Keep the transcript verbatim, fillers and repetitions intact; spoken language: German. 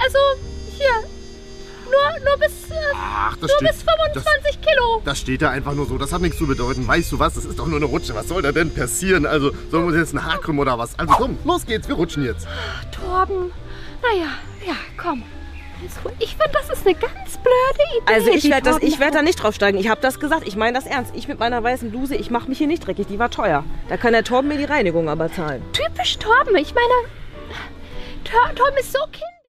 also hier, nur, nur bis, äh, Ach, das nur steht, bis fünfundzwanzig das, Kilo. Das steht da einfach nur so, das hat nichts zu bedeuten. Weißt du was, das ist doch nur eine Rutsche, was soll da denn passieren? Also, sollen wir uns jetzt ein Haar krümmen oder was? Also komm, los geht's, wir rutschen jetzt. Torben, naja, ja, komm. Also, ich finde, das ist eine ganz blöde Idee. Also ich die werde Torben werd da hat. nicht draufsteigen. Ich habe das gesagt. Ich meine das ernst. Ich mit meiner weißen Bluse, ich mache mich hier nicht dreckig. Die war teuer. Da kann der Torben mir die Reinigung aber zahlen. Typisch Torben. Ich meine, Tor Torben ist so kindisch.